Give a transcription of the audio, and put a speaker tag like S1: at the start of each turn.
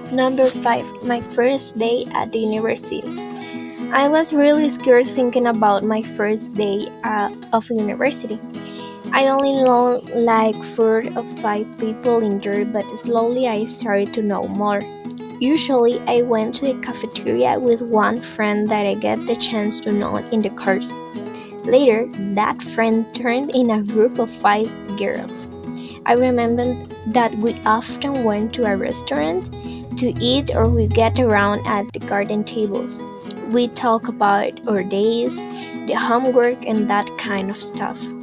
S1: Number 5. My first day at the university. I was really scared thinking about my first day of university. I only know like 4 or 5 people in there, but slowly I started to know more. Usually, I went to the cafeteria with one friend that I get the chance to know in the course. Later, that friend turned in a group of 5 girls. I remember that we often went to a restaurant to eat or we get around at the garden tables. We talk about our days, the homework, and that kind of stuff.